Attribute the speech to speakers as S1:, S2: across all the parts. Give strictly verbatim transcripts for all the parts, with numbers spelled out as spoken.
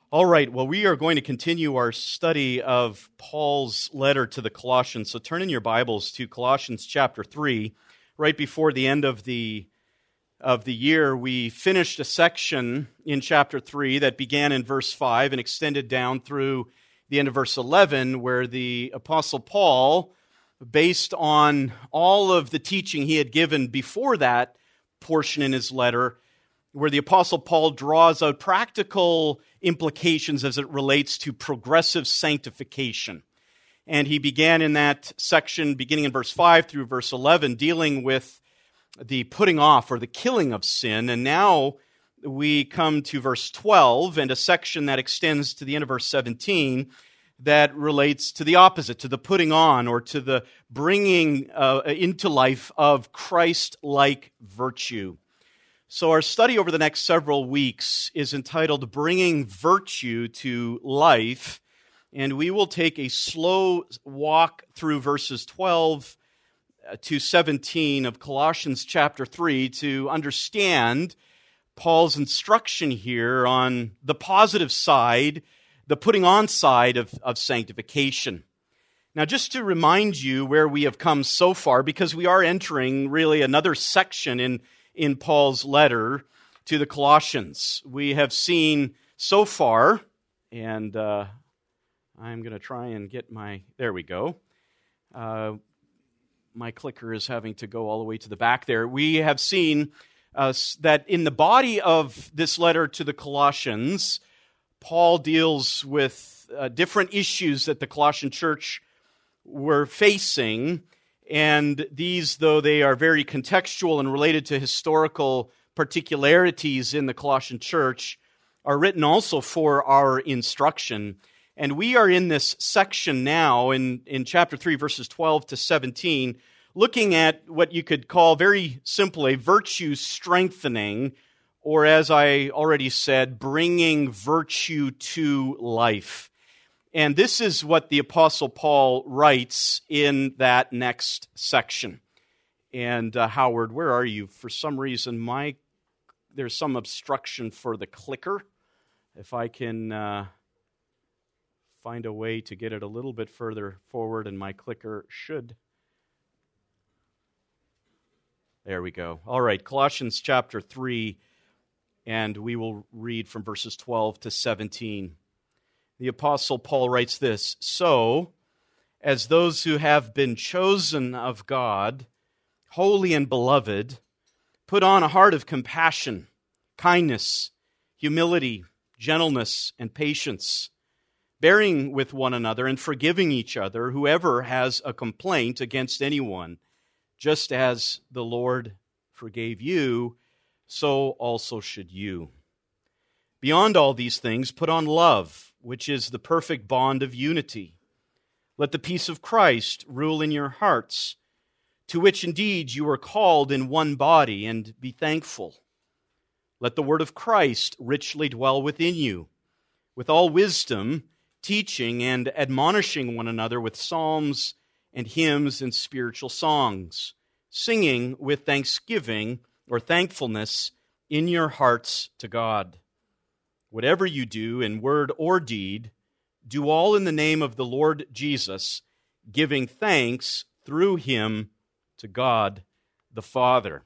S1: All right, well, we are going to continue our study of Paul's letter to the Colossians. So turn in your Bibles to Colossians chapter three. Right before the end of the of the year, we finished a section in chapter three that began in verse five and extended down through the end of verse eleven, where the Apostle Paul, based on all of the teaching he had given before that portion in his letter, where the Apostle Paul draws out practical implications as it relates to progressive sanctification. And he began in that section, beginning in verse five through verse eleven, dealing with the putting off or the killing of sin. And now we come to verse twelve and a section that extends to the end of verse seventeen that relates to the opposite, to the putting on or to the bringing uh, into life of Christ-like virtue. So our study over the next several weeks is entitled Bringing Virtue to Life, and we will take a slow walk through verses twelve to seventeen of Colossians chapter three to understand Paul's instruction here on the positive side, the putting on side of, of sanctification. Now, just to remind you where we have come so far, because we are entering really another section in in Paul's letter to the Colossians. We have seen so far, and uh, I'm going to try and get my, there we go. Uh, my clicker is having to go all the way to the back there. We have seen uh, that in the body of this letter to the Colossians, Paul deals with uh, different issues that the Colossian church were facing. And these, though they are very contextual and related to historical particularities in the Colossian church, are written also for our instruction. And we are in this section now in, in chapter three, verses twelve to seventeen, looking at what you could call very simply virtue strengthening, or as I already said, bringing virtue to life. And this is what the Apostle Paul writes in that next section. And uh, Howard, where are you? For some reason, my there's some obstruction for the clicker. If I can uh, find a way to get it a little bit further forward, and my clicker should. There we go. All right, Colossians chapter three, and we will read from verses twelve to seventeen. The Apostle Paul writes this, "So, as those who have been chosen of God, holy and beloved, put on a heart of compassion, kindness, humility, gentleness, and patience, bearing with one another and forgiving each other, whoever has a complaint against anyone, just as the Lord forgave you, so also should you. Beyond all these things, put on love, which is the perfect bond of unity. Let the peace of Christ rule in your hearts, to which indeed you are called in one body, and be thankful. Let the word of Christ richly dwell within you, with all wisdom, teaching and admonishing one another with psalms and hymns and spiritual songs, singing with thanksgiving or thankfulness in your hearts to God. Whatever you do in word or deed, do all in the name of the Lord Jesus, giving thanks through him to God the Father."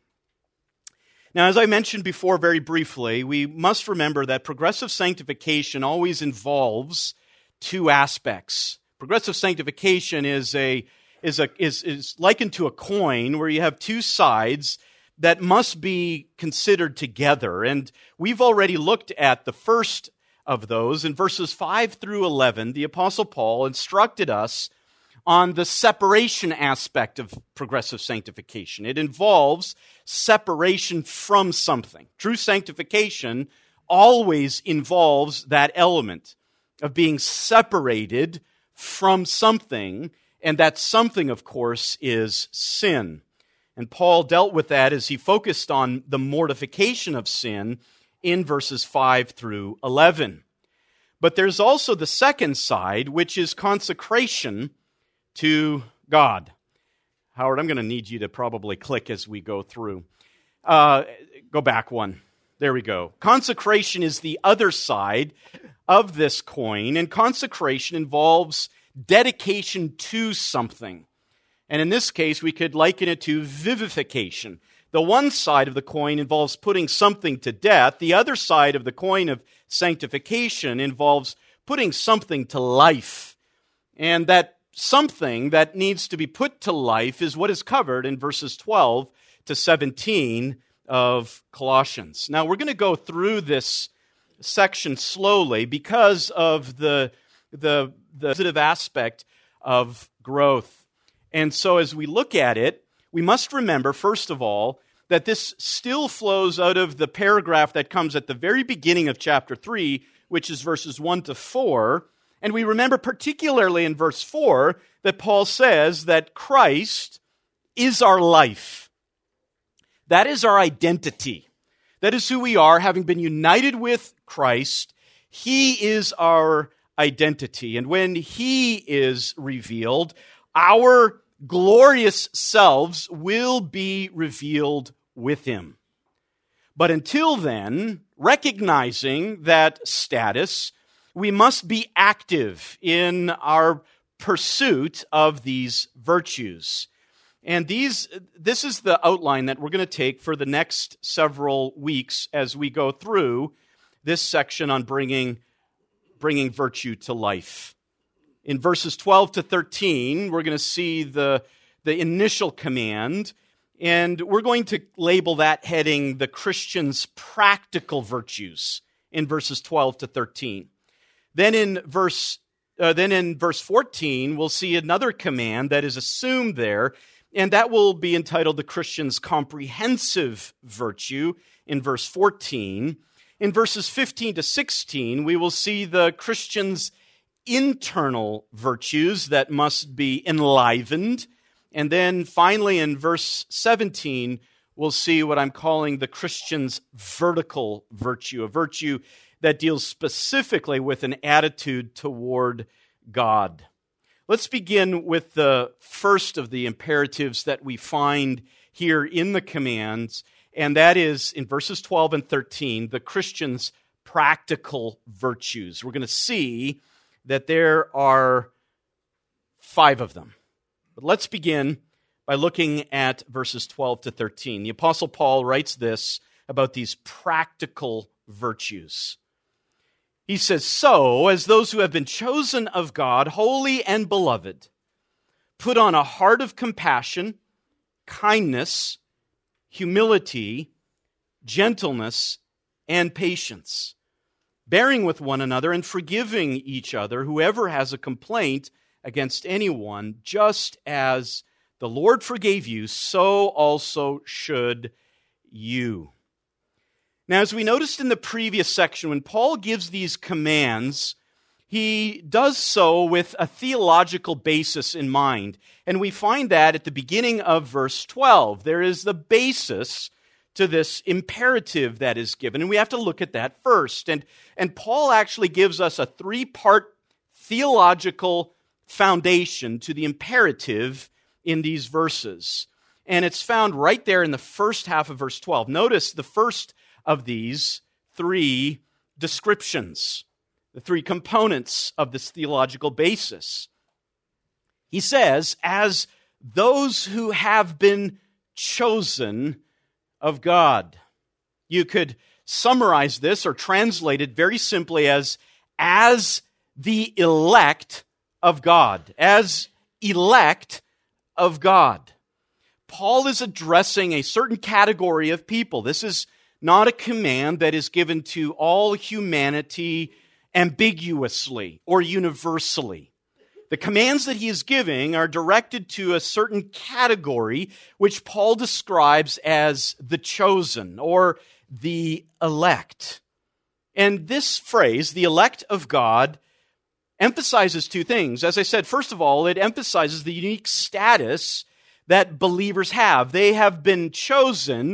S1: Now, as I mentioned before very briefly, we must remember that progressive sanctification always involves two aspects. Progressive sanctification is a is a is is likened to a coin where you have two sides that must be considered together. And we've already looked at the first of those. In verses five through eleven, the Apostle Paul instructed us on the separation aspect of progressive sanctification. It involves separation from something. True sanctification always involves that element of being separated from something, and that something, of course, is sin. And Paul dealt with that as he focused on the mortification of sin in verses five through eleven. But there's also the second side, which is consecration to God. Howard, I'm going to need you to probably click as we go through. Uh, go back one. There we go. Consecration is the other side of this coin, and consecration involves dedication to something. And in this case, we could liken it to vivification. The one side of the coin involves putting something to death. The other side of the coin of sanctification involves putting something to life. And that something that needs to be put to life is what is covered in verses twelve to seventeen of Colossians. Now, we're going to go through this section slowly because of the, the, the positive aspect of growth. And so as we look at it, we must remember, first of all, that this still flows out of the paragraph that comes at the very beginning of chapter three, which is verses one to four. And we remember particularly in verse four that Paul says that Christ is our life. That is our identity. That is who we are, having been united with Christ. He is our identity. And when He is revealed, our glorious selves will be revealed with Him. But until then, recognizing that status, we must be active in our pursuit of these virtues. And these, this is the outline that we're going to take for the next several weeks as we go through this section on bringing, bringing virtue to life. In verses twelve to thirteen, we're going to see the, the initial command, and we're going to label that heading the Christian's practical virtues in verses twelve to thirteen. Then in verse uh, then in verse fourteen, we'll see another command that is assumed there, and that will be entitled the Christian's comprehensive virtue in verse fourteen. In verses fifteen to sixteen, we will see the Christian's internal virtues that must be enlivened. And then finally in verse seventeen, we'll see what I'm calling the Christian's vertical virtue, a virtue that deals specifically with an attitude toward God. Let's begin with the first of the imperatives that we find here in the commands, and that is in verses twelve and thirteen, the Christian's practical virtues. We're going to see that there are five of them. But let's begin by looking at verses twelve to thirteen. The Apostle Paul writes this about these practical virtues. He says, "So, as those who have been chosen of God, holy and beloved, put on a heart of compassion, kindness, humility, gentleness, and patience, bearing with one another and forgiving each other, whoever has a complaint against anyone, just as the Lord forgave you, so also should you." Now, as we noticed in the previous section, when Paul gives these commands, he does so with a theological basis in mind. And we find that at the beginning of verse twelve. There is the basis to this imperative that is given, and we have to look at that first. And, and Paul actually gives us a three-part theological foundation to the imperative in these verses. And it's found right there in the first half of verse twelve. Notice the first of these three descriptions, the three components of this theological basis. He says, as those who have been chosen of God. You could summarize this or translate it very simply as, as the elect of God, as elect of God. Paul is addressing a certain category of people. This is not a command that is given to all humanity ambiguously or universally. The commands that he is giving are directed to a certain category which Paul describes as the chosen or the elect. And this phrase, the elect of God, emphasizes two things. As I said, first of all, it emphasizes the unique status that believers have. They have been chosen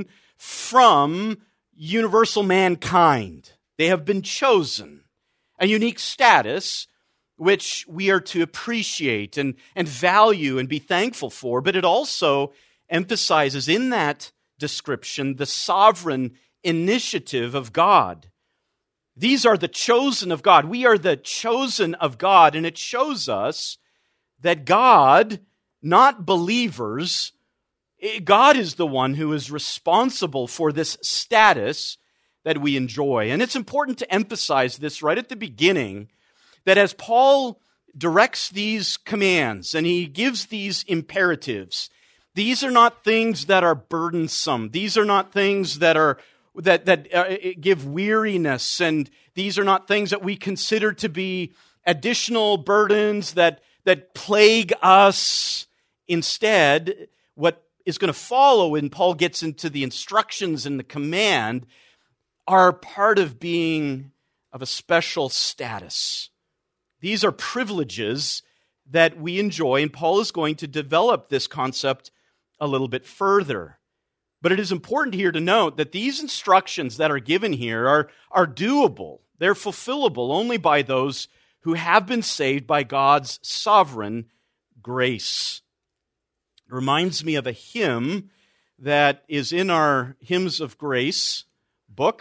S1: from universal mankind. They have been chosen. A unique status which we are to appreciate and, and value and be thankful for. But it also emphasizes in that description the sovereign initiative of God. These are the chosen of God. We are the chosen of God, and it shows us that God, not believers, God is the one who is responsible for this status that we enjoy. And it's important to emphasize this right at the beginning, that as Paul directs these commands and he gives these imperatives, these are not things that are burdensome. These are not things that are that that uh, give weariness, and these are not things that we consider to be additional burdens that that plague us. Instead, what is going to follow when Paul gets into the instructions and the command are part of being of a special status. These are privileges that we enjoy, and Paul is going to develop this concept a little bit further. But it is important here to note that these instructions that are given here are, are doable. They're fulfillable only by those who have been saved by God's sovereign grace. It reminds me of a hymn that is in our Hymns of Grace book.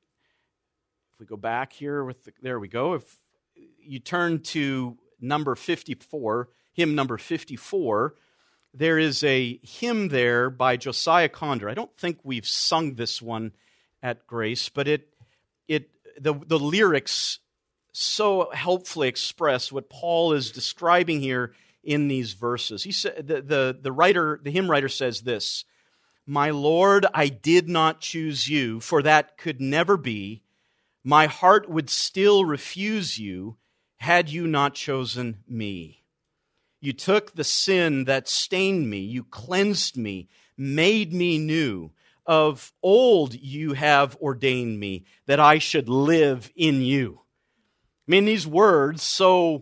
S1: If we go back here, with the, there we go. If you turn to number fifty-four, hymn number fifty-four, there is a hymn there by Josiah Conder. I don't think we've sung this one at Grace, but it it the, the lyrics so helpfully express what Paul is describing here in these verses. He said the, the, the writer, the hymn writer says this: "My Lord, I did not choose you, for that could never be. My heart would still refuse you had you not chosen me. You took the sin that stained me, you cleansed me, made me new. Of old you have ordained me, that I should live in you." I mean, these words so,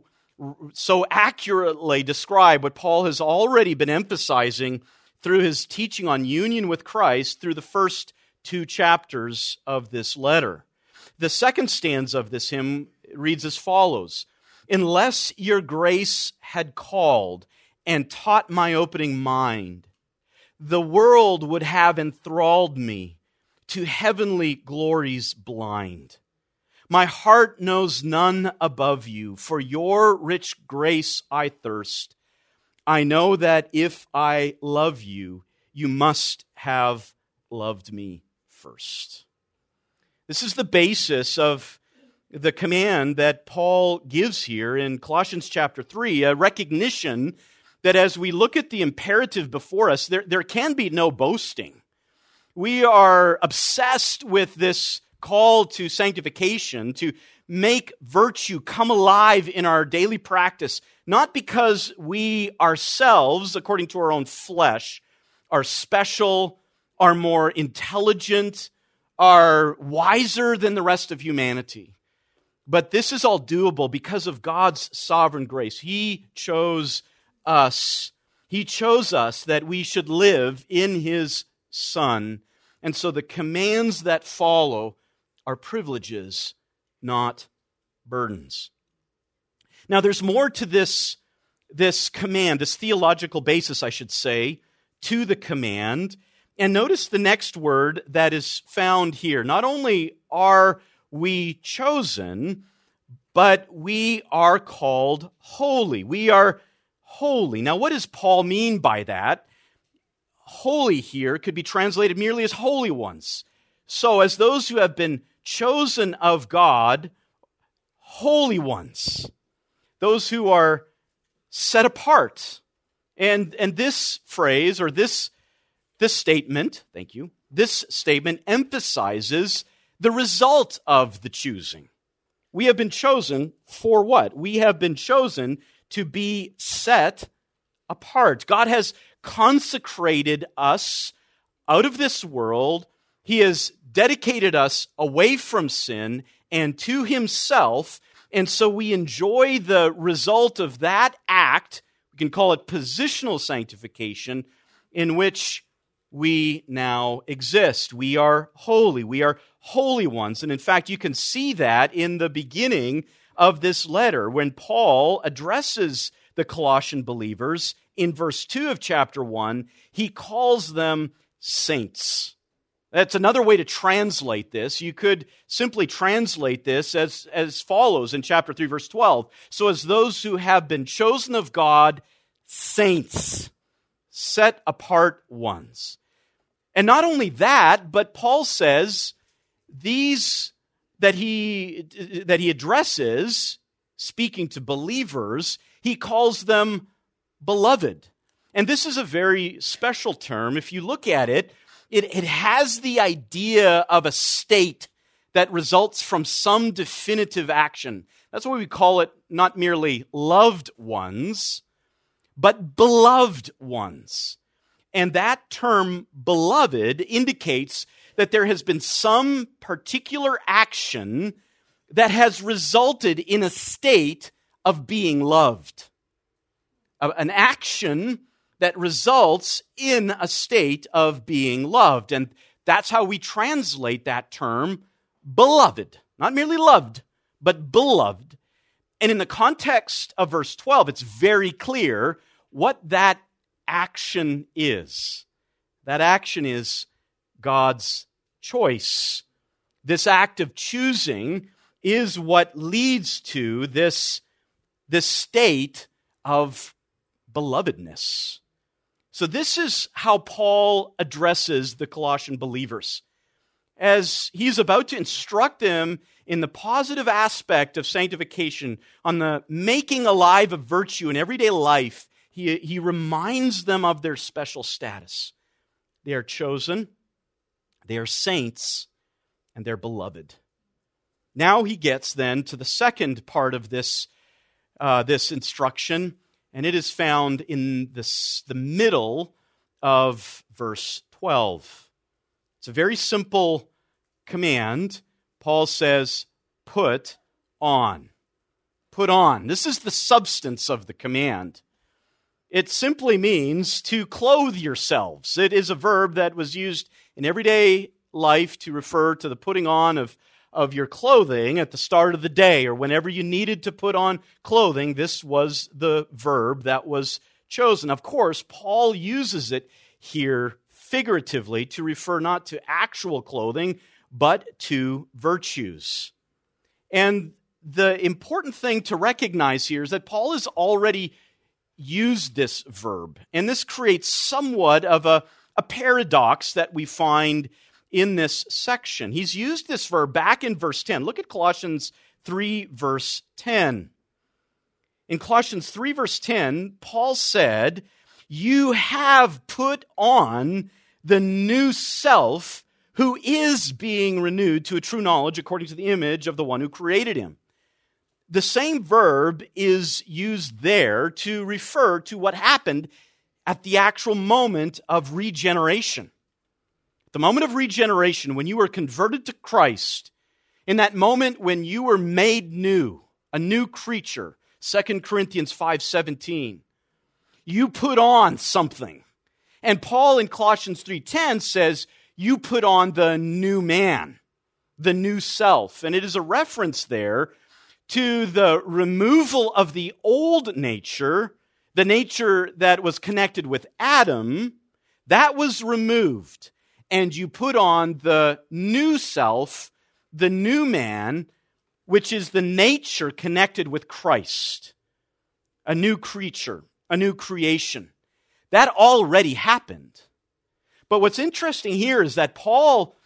S1: so accurately describe what Paul has already been emphasizing through his teaching on union with Christ through the first two chapters of this letter. The second stanza of this hymn reads as follows: "Unless your grace had called and taught my opening mind, the world would have enthralled me to heavenly glories blind. My heart knows none above you. For your rich grace I thirst. I know that if I love you, you must have loved me first." This is the basis of the command that Paul gives here in Colossians chapter three, a recognition that as we look at the imperative before us, there, there can be no boasting. We are obsessed with this call to sanctification, to make virtue come alive in our daily practice, not because we ourselves, according to our own flesh, are special, are more intelligent, are wiser than the rest of humanity. But this is all doable because of God's sovereign grace. He chose us. He chose us that we should live in His Son. And so the commands that follow are privileges, not burdens. Now there's more to this, this command, this theological basis, I should say, to the command. And notice the next word that is found here. Not only are we chosen, but we are called holy. We are holy. Now, what does Paul mean by that? Holy here could be translated merely as holy ones. So, as those who have been chosen of God, holy ones, those who are set apart. And, and this phrase, or this This statement, thank you, this statement emphasizes the result of the choosing. We have been chosen for what? We have been chosen to be set apart. God has consecrated us out of this world. He has dedicated us away from sin and to Himself, and so we enjoy the result of that act. We can call it positional sanctification, in which we now exist. We are holy. We are holy ones. And in fact, you can see that in the beginning of this letter when Paul addresses the Colossian believers in verse two of chapter one. He calls them saints. That's another way to translate this. You could simply translate this as, as follows in chapter three, verse twelve. So as those who have been chosen of God, saints, set apart ones. And not only that, but Paul says these that he, that he addresses, speaking to believers, he calls them beloved. And this is a very special term. If you look at it, it, it has the idea of a state that results from some definitive action. That's why we call it not merely loved ones, but beloved ones. And that term, beloved, indicates that there has been some particular action that has resulted in a state of being loved. An action that results in a state of being loved. And that's how we translate that term, beloved. Not merely loved, but beloved. And in the context of verse twelve, it's very clear what that action is. That action is God's choice. This act of choosing is what leads to this, this state of belovedness. So this is how Paul addresses the Colossian believers. As he's about to instruct them in the positive aspect of sanctification, on the making alive of virtue in everyday life, he, he reminds them of their special status. They are chosen, they are saints, and they're beloved. Now he gets then to the second part of this, uh, this instruction, and it is found in this, the middle of verse twelve. It's a very simple command. Paul says, put on. Put on. This is the substance of the command. It simply means to clothe yourselves. It is a verb that was used in everyday life to refer to the putting on of of your clothing at the start of the day, or whenever you needed to put on clothing. This was the verb that was chosen. Of course, Paul uses it here figuratively to refer not to actual clothing, but to virtues. And the important thing to recognize here is that Paul has already used this verb, and this creates somewhat of a, a paradox that we find in this section. He's used this verb back in verse ten. Look at Colossians three, verse ten. In Colossians three, verse ten, Paul said, "You have put on the new self, who is being renewed to a true knowledge according to the image of the one who created him." The same verb is used there to refer to what happened at the actual moment of regeneration. The moment of regeneration, when you were converted to Christ, in that moment when you were made new, a new creature, Second Corinthians five seventeen, you put on something. And Paul in Colossians three ten says, you put on the new man, the new self. And it is a reference there to the removal of the old nature, the nature that was connected with Adam, that was removed. And you put on the new self, the new man, which is the nature connected with Christ. A new creature, a new creation. That already happened. But what's interesting here is that Paul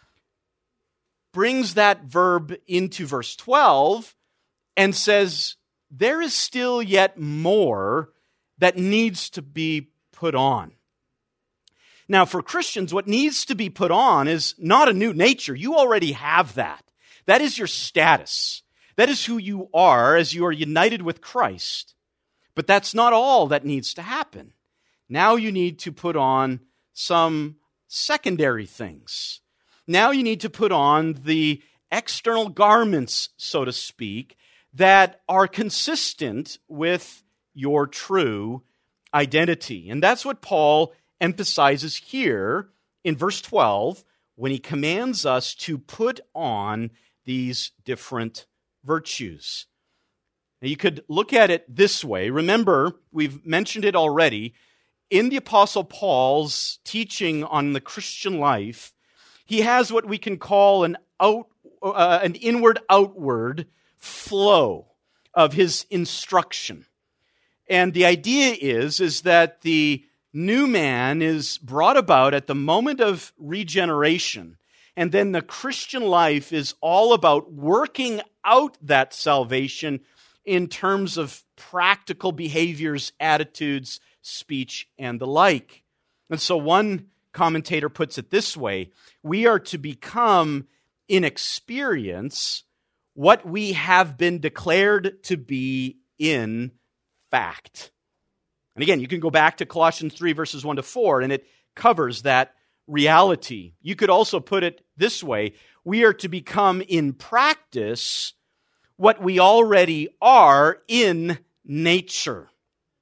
S1: brings that verb into verse twelve and says, there is still yet more that needs to be put on. Now, for Christians, what needs to be put on is not a new nature. You already have that. That is your status. That is who you are as you are united with Christ. But that's not all that needs to happen. Now you need to put on some secondary things. Now you need to put on the external garments, so to speak, that are consistent with your true identity. And that's what Paul emphasizes here in verse twelve when he commands us to put on these different virtues. Now you could look at it this way. Remember, we've mentioned it already. In the Apostle Paul's teaching on the Christian life, He has what we can call an out, uh, an inward-outward flow of his instruction. And the idea is, is that the new man is brought about at the moment of regeneration, and then the Christian life is all about working out that salvation in terms of practical behaviors, attitudes, speech, and the like. And so one commentator puts it this way: we are to become in experience what we have been declared to be in fact. And again, you can go back to Colossians three, verses one to four, and it covers that reality. You could also put it this way: we are to become in practice what we already are in nature.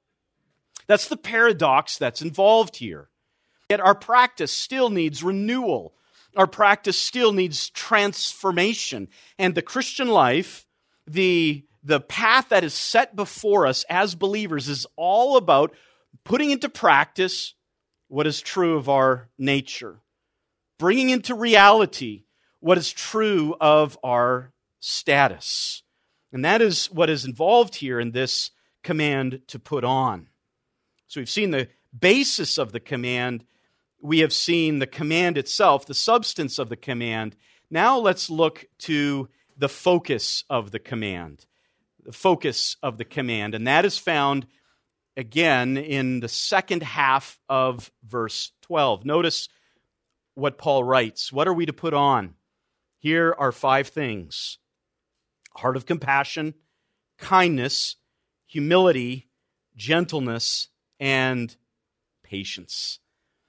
S1: That's the paradox that's involved here. Yet our practice still needs renewal. Our practice still needs transformation. And the Christian life, the, the path that is set before us as believers, is all about putting into practice what is true of our nature, bringing into reality what is true of our status. And that is what is involved here in this command to put on. So we've seen the basis of the command. We have seen the command itself, the substance of the command. Now let's look to the focus of the command. The focus of the command. And that is found, again, in the second half of verse twelve. Notice what Paul writes. What are we to put on? Here are five things: heart of compassion, kindness, humility, gentleness, and patience.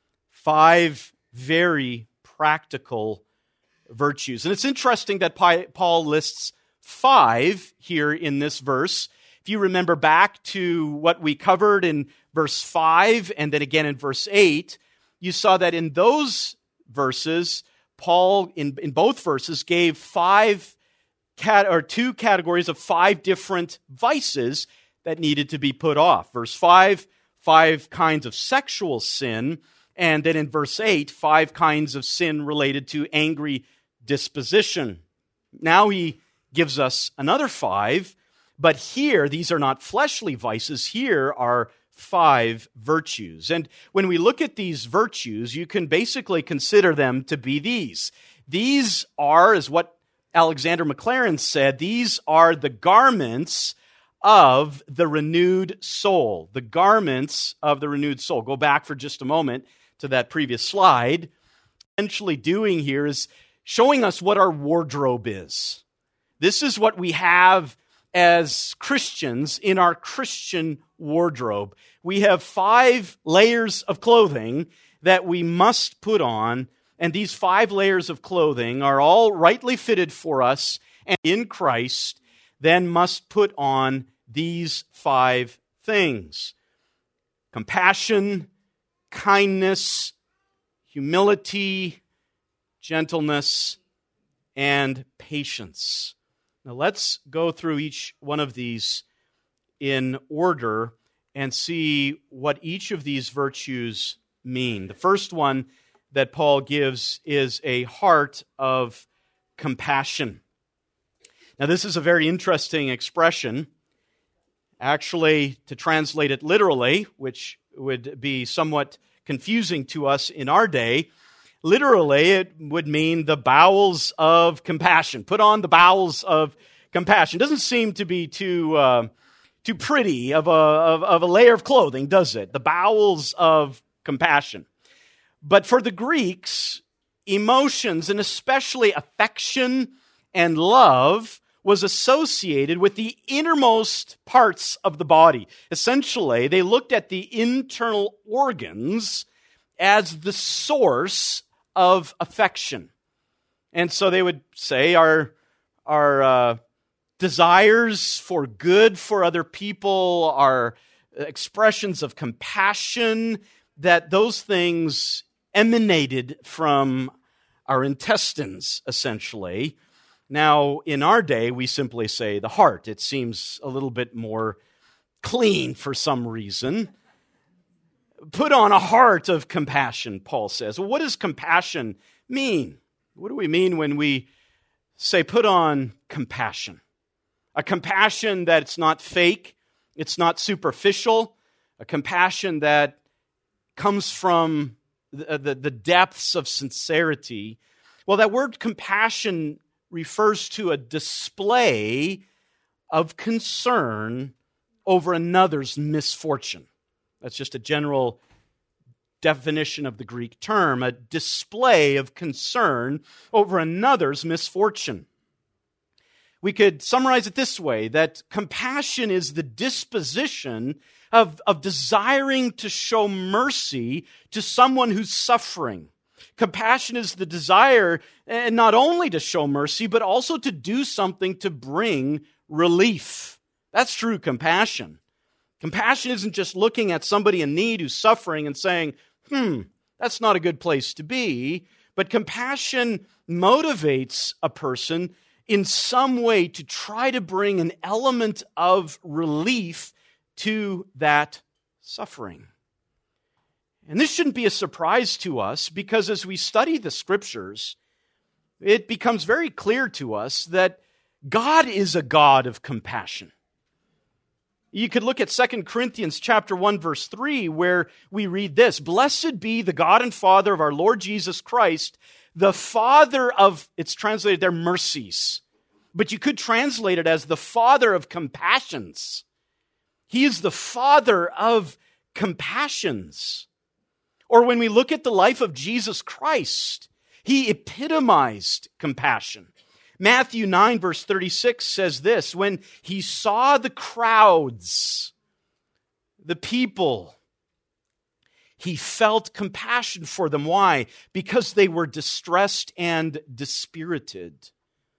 S1: Five very practical virtues. And it's interesting that Paul lists five here in this verse. If you remember back to what we covered in verse five and then again in verse eight, you saw that in those verses, Paul, in, in both verses, gave five cat or two categories of five different vices that needed to be put off. Verse five, five kinds of sexual sin, and then in verse eight, five kinds of sin related to angry disposition. Now he gives us another five, but here, these are not fleshly vices. Here are five virtues. And when we look at these virtues, you can basically consider them to be these. These are, as what Alexander Maclaren said, these are the garments of the renewed soul. The garments of the renewed soul. Go back for just a moment to that previous slide. Essentially doing here is showing us what our wardrobe is. This is what we have as Christians in our Christian wardrobe. We have five layers of clothing that we must put on, and these five layers of clothing are all rightly fitted for us, and in Christ then must put on these five things: compassion, kindness, humility, gentleness, and patience. Now let's go through each one of these in order and see what each of these virtues mean. The first one that Paul gives is a heart of compassion. Now this is a very interesting expression. Actually, to translate it literally, which would be somewhat confusing to us in our day, literally it would mean the bowels of compassion. Put on the bowels of compassion. Doesn't seem to be too uh, too pretty of a, of, of a layer of clothing, does it? The bowels of compassion. But for the Greeks, emotions, and especially affection and love, was associated with the innermost parts of the body. Essentially, they looked at the internal organs as the source of affection. And so they would say our, our uh, desires for good for other people, our expressions of compassion, that those things emanated from our intestines, essentially. Now, in our day, we simply say the heart. It seems a little bit more clean for some reason. Put on a heart of compassion, Paul says. Well, what does compassion mean? What do we mean when we say put on compassion? A compassion that's not fake, it's not superficial, a compassion that comes from the, the, the depths of sincerity. Well, that word compassion refers to a display of concern over another's misfortune. That's just a general definition of the Greek term, a display of concern over another's misfortune. We could summarize it this way, that compassion is the disposition of, of desiring to show mercy to someone who's suffering. Compassion is the desire, and not only to show mercy, but also to do something to bring relief. That's true compassion. Compassion isn't just looking at somebody in need who's suffering and saying, hmm, that's not a good place to be. But compassion motivates a person in some way to try to bring an element of relief to that suffering. And this shouldn't be a surprise to us, because as we study the Scriptures, it becomes very clear to us that God is a God of compassion. You could look at Second Corinthians chapter one, verse three, where we read this, "Blessed be the God and Father of our Lord Jesus Christ, the Father of," it's translated there, mercies. But you could translate it as the Father of compassions. He is the Father of compassions. Or when we look at the life of Jesus Christ, he epitomized compassion. Matthew nine, verse thirty-six says this, "When he saw the crowds, the people, he felt compassion for them." Why? Because they were distressed and dispirited.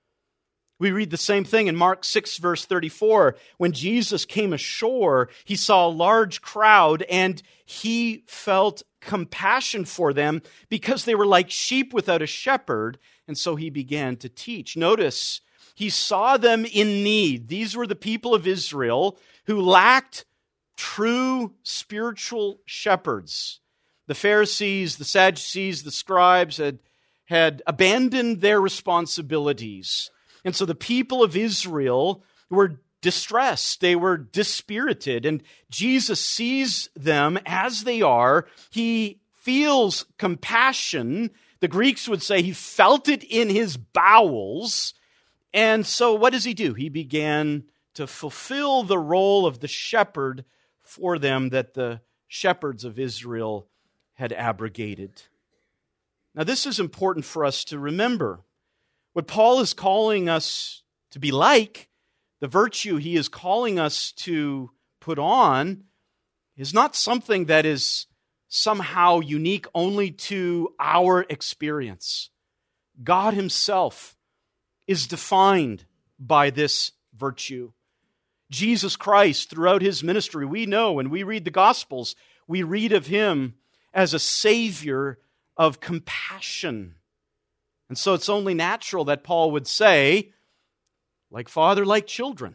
S1: We read the same thing in Mark six, verse thirty-four. When Jesus came ashore, he saw a large crowd and he felt compassion for them because they were like sheep without a shepherd, and so he began to teach. Notice, he saw them in need. These were the people of Israel who lacked true spiritual shepherds. The Pharisees, the Sadducees, the scribes had, had abandoned their responsibilities. And so the people of Israel were distressed. They were dispirited. And Jesus sees them as they are. He feels compassion. The Greeks would say he felt it in his bowels. And so what does he do? He began to fulfill the role of the shepherd for them that the shepherds of Israel had abrogated. Now, this is important for us to remember. What Paul is calling us to be like, the virtue he is calling us to put on, is not something that is somehow unique only to our experience. God himself is defined by this virtue. Jesus Christ, throughout his ministry, we know when we read the Gospels, we read of him as a Savior of compassion. And so it's only natural that Paul would say, like Father, like children,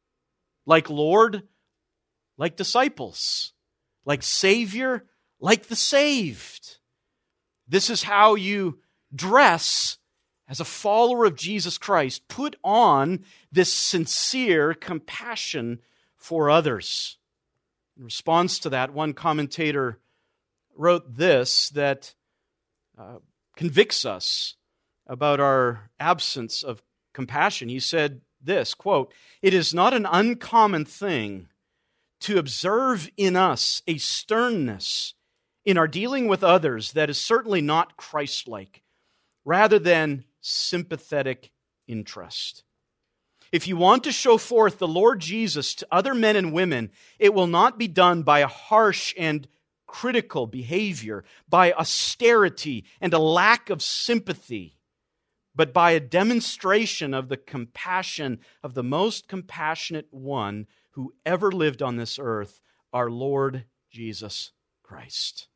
S1: like Lord, like disciples, like Savior, like the saved. This is how you dress as a follower of Jesus Christ. Put on this sincere compassion for others. In response to that, one commentator wrote this that uh, convicts us about our absence of compassion. He said this, quote, "It is not an uncommon thing to observe in us a sternness in our dealing with others that is certainly not Christ-like, rather than sympathetic interest. If you want to show forth the Lord Jesus to other men and women, it will not be done by a harsh and critical behavior, by austerity and a lack of sympathy, but by a demonstration of the compassion of the most compassionate one who ever lived on this earth, our Lord Jesus Christ."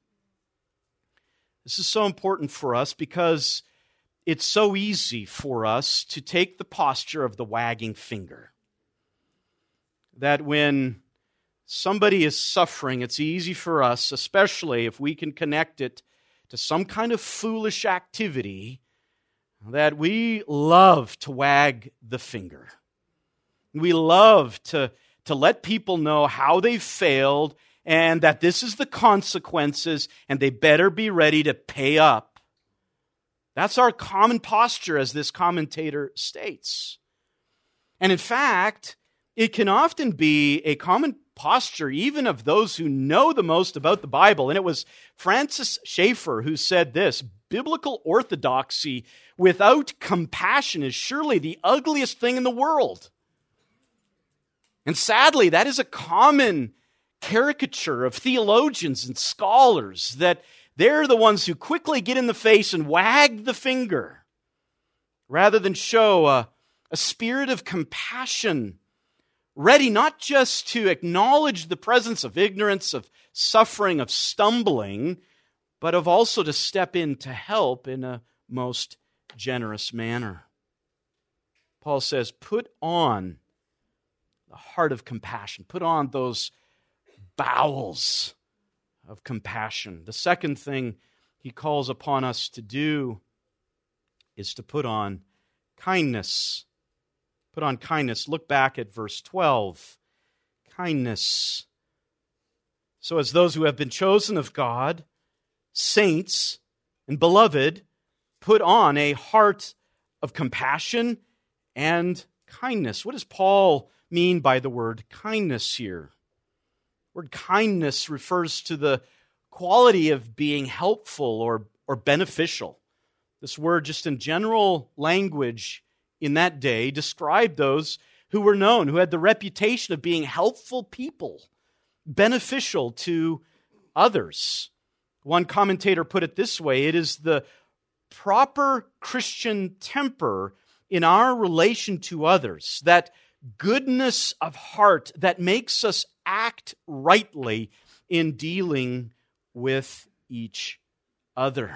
S1: This is so important for us because it's so easy for us to take the posture of the wagging finger. That when somebody is suffering, it's easy for us, especially if we can connect it to some kind of foolish activity, that we love to wag the finger. We love to, to let people know how they've failed and that this is the consequences and they better be ready to pay up. That's our common posture, as this commentator states. And in fact, it can often be a common posture even of those who know the most about the Bible. And it was Francis Schaeffer who said this: biblical orthodoxy without compassion is surely the ugliest thing in the world. And sadly, that is a common caricature of theologians and scholars, that they're the ones who quickly get in the face and wag the finger rather than show a, a spirit of compassion, ready not just to acknowledge the presence of ignorance, of suffering, of stumbling, but of also to step in to help in a most generous manner. Paul says, put on the heart of compassion. Put on those bowels of compassion. The second thing he calls upon us to do is to put on kindness. Put on kindness. Look back at verse twelve. Kindness. So as those who have been chosen of God, saints and beloved, put on a heart of compassion and kindness. What does Paul mean by the word kindness here? The word kindness refers to the quality of being helpful or, or beneficial. This word, just in general language in that day, described those who were known, who had the reputation of being helpful people, beneficial to others. One commentator put it this way: it is the proper Christian temper in our relation to others, that goodness of heart that makes us act rightly in dealing with each other.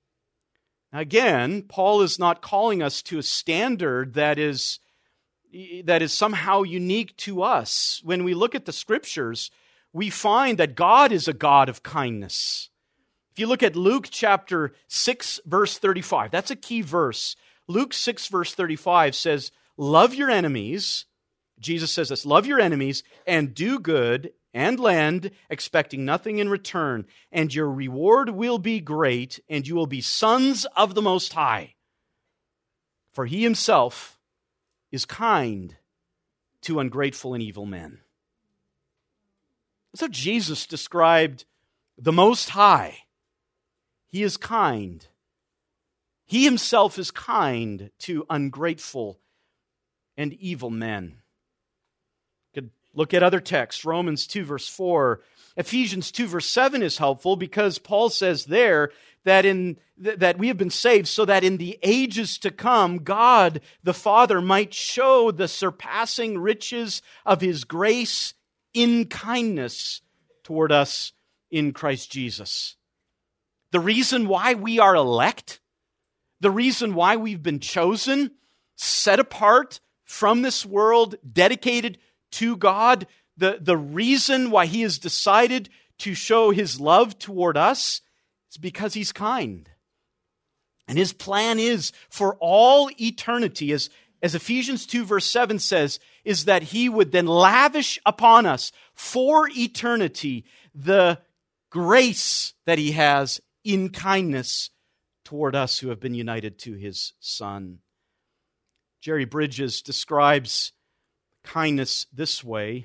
S1: Now again, Paul is not calling us to a standard that is, that is somehow unique to us. When we look at the Scriptures, we find that God is a God of kindness. If you look at Luke chapter six, verse thirty-five, that's a key verse. Luke six, verse thirty-five says, love your enemies. Jesus says this, love your enemies and do good and lend, expecting nothing in return, and your reward will be great, and you will be sons of the Most High. For he himself is kind to ungrateful and evil men. That's how Jesus described the Most High. He is kind. He himself is kind to ungrateful and evil men. Could look at other texts. Romans two, verse four. Ephesians two, verse seven is helpful because Paul says there that in that we have been saved so that in the ages to come, God the Father might show the surpassing riches of his grace in kindness toward us in Christ Jesus. The reason why we are elect, the reason why we've been chosen, set apart from this world, dedicated to God, the, the reason why he has decided to show his love toward us is because he's kind. And his plan is for all eternity, as, as Ephesians two verse seven says, is that he would then lavish upon us for eternity the grace that he has in kindness toward us who have been united to his Son. Jerry Bridges describes kindness this way.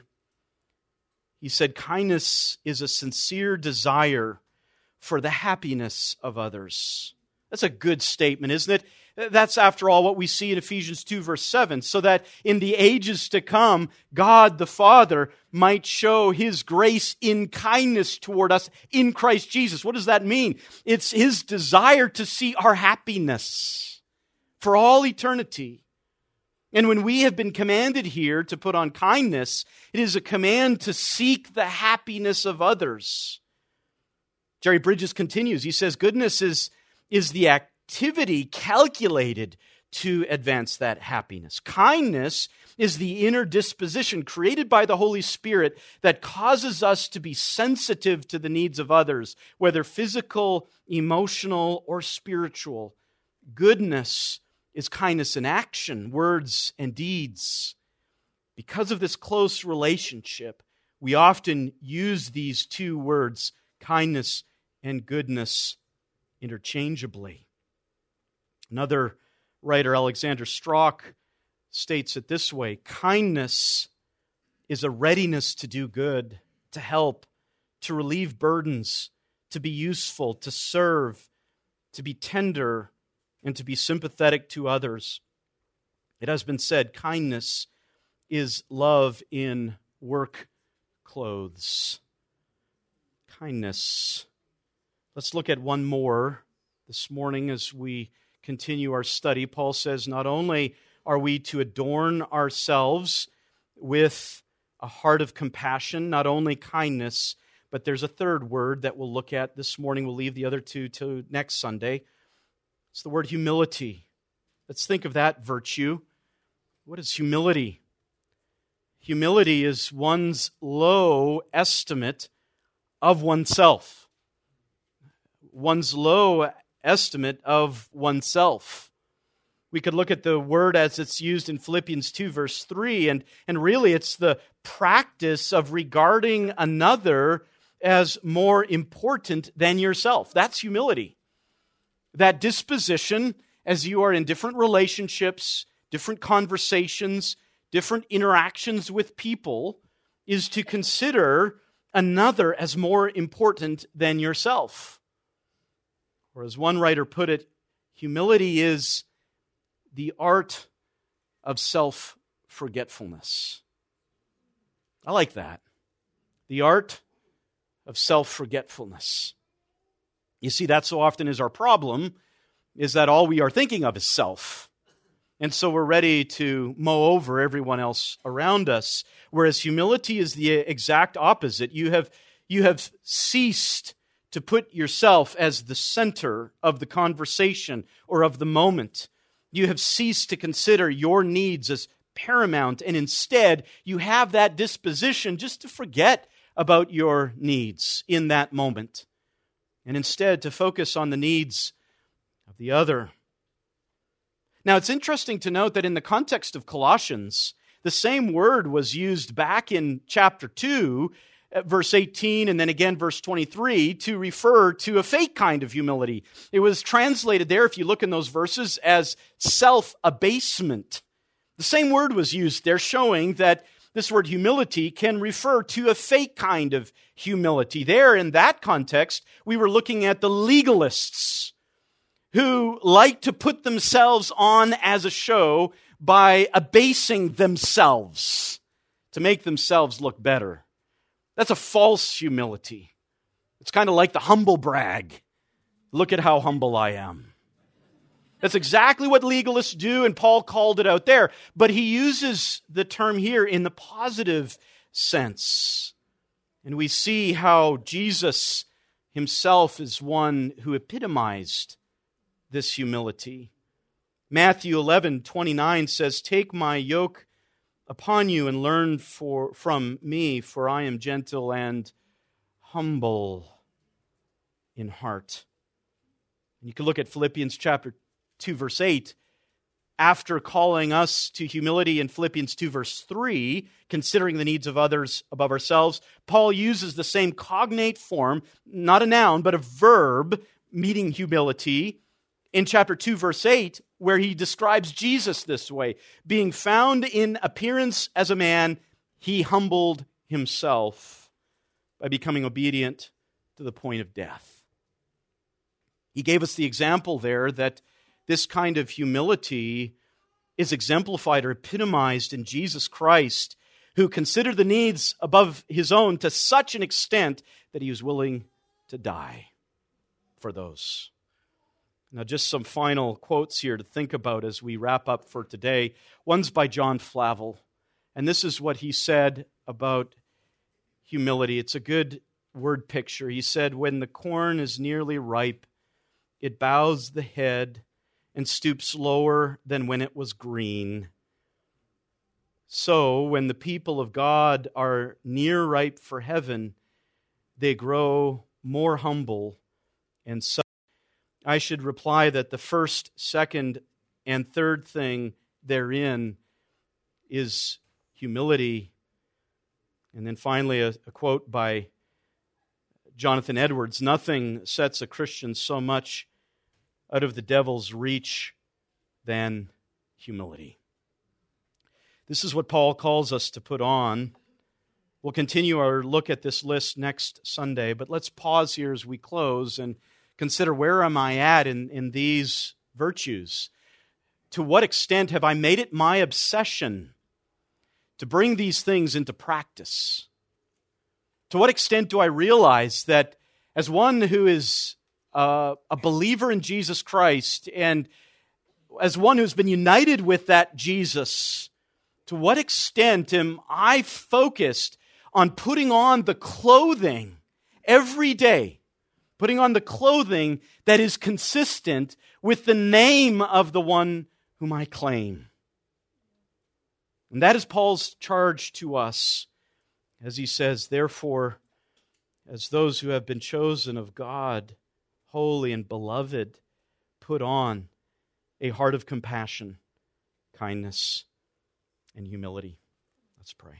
S1: He said, kindness is a sincere desire for the happiness of others. That's a good statement, isn't it? That's, after all, what we see in Ephesians two, verse seven, so that in the ages to come, God the Father might show his grace in kindness toward us in Christ Jesus. What does that mean? It's his desire to see our happiness for all eternity. And when we have been commanded here to put on kindness, it is a command to seek the happiness of others. Jerry Bridges continues. He says, goodness is, is the activity calculated to advance that happiness. Kindness is the inner disposition created by the Holy Spirit that causes us to be sensitive to the needs of others, whether physical, emotional, or spiritual. Goodness is kindness in action, words and deeds. Because of this close relationship, we often use these two words, kindness and goodness, interchangeably. Another writer, Alexander Strauch, states it this way: kindness is a readiness to do good, to help, to relieve burdens, to be useful, to serve, to be tender, and to be sympathetic to others. It has been said, kindness is love in work clothes. Kindness. Let's look at one more this morning as we continue our study. Paul says not only are we to adorn ourselves with a heart of compassion, not only kindness, but there's a third word that we'll look at this morning. We'll leave the other two to next Sunday. It's the word humility. Let's think of that virtue. What is humility? Humility is one's low estimate of oneself. One's low estimate of oneself. We could look at the word as it's used in Philippians two, verse three, and, and really it's the practice of regarding another as more important than yourself. That's humility. That disposition, as you are in different relationships, different conversations, different interactions with people, is to consider another as more important than yourself. Or as one writer put it, humility is the art of self-forgetfulness. I like that. The art of self-forgetfulness. You see, that so often is our problem, is that all we are thinking of is self. And so we're ready to mow over everyone else around us. Whereas humility is the exact opposite. You have, you have ceased to put yourself as the center of the conversation or of the moment. You have ceased to consider your needs as paramount, and instead you have that disposition just to forget about your needs in that moment, and instead to focus on the needs of the other. Now, it's interesting to note that in the context of Colossians, the same word was used back in chapter two, verse eighteen, and then again verse twenty-three, to refer to a fake kind of humility. It was translated there, if you look in those verses, as self-abasement. The same word was used there, showing that this word humility can refer to a fake kind of humility. There, in that context, we were looking at the legalists who like to put themselves on as a show by abasing themselves to make themselves look better. That's a false humility. It's kind of like the humble brag. Look at how humble I am. That's exactly what legalists do, and Paul called it out there. But he uses the term here in the positive sense. And we see how Jesus himself is one who epitomized this humility. Matthew eleven twenty-nine says, "Take my yoke upon you and learn for, from me, for I am gentle and humble in heart." And you can look at Philippians chapter two, verse eight. After calling us to humility in Philippians two, verse three, considering the needs of others above ourselves, Paul uses the same cognate form, not a noun, but a verb, meaning humility, in chapter two, verse eight, where he describes Jesus this way: being found in appearance as a man, he humbled himself by becoming obedient to the point of death. He gave us the example there that this kind of humility is exemplified or epitomized in Jesus Christ, who considered the needs above his own to such an extent that he was willing to die for those. Now, just some final quotes here to think about as we wrap up for today. One's by John Flavel, and this is what he said about humility. It's a good word picture. He said, "When the corn is nearly ripe, it bows the head and stoops lower than when it was green. So, when the people of God are near ripe for heaven, they grow more humble and so." I should reply that the first, second, and third thing therein is humility. And then finally, a, a quote by Jonathan Edwards: "Nothing sets a Christian so much out of the devil's reach than humility." This is what Paul calls us to put on. We'll continue our look at this list next Sunday, but let's pause here as we close and consider, where am I at in, in these virtues? To what extent have I made it my obsession to bring these things into practice? To what extent do I realize that as one who is uh, a believer in Jesus Christ, and as one who's been united with that Jesus, to what extent am I focused on putting on the clothing every day, putting on the clothing that is consistent with the name of the one whom I claim? And that is Paul's charge to us, as he says, "Therefore, as those who have been chosen of God, holy and beloved, put on a heart of compassion, kindness, and humility." Let's pray.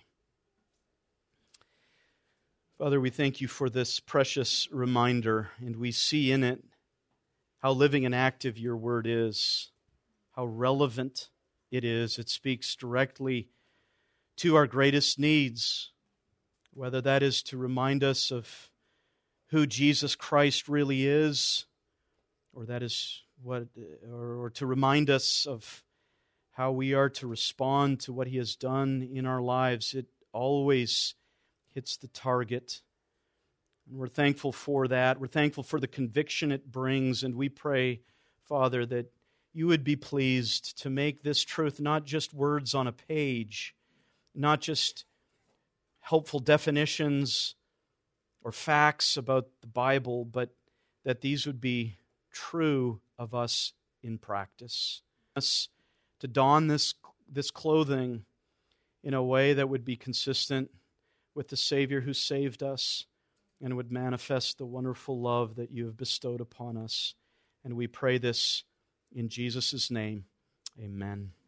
S1: Father, we thank you for this precious reminder, and we see in it how living and active your word is, how relevant it is. It speaks directly to our greatest needs, whether that is to remind us of who Jesus Christ really is, or that is what, or, or to remind us of how we are to respond to what he has done in our lives. It always hits the target. And we're thankful for that. We're thankful for the conviction it brings. And we pray, Father, that you would be pleased to make this truth not just words on a page, not just helpful definitions or facts about the Bible, but that these would be true of us in practice. Us to don this, this clothing in a way that would be consistent with the Savior who saved us and would manifest the wonderful love that you have bestowed upon us. And we pray this in Jesus' name. Amen.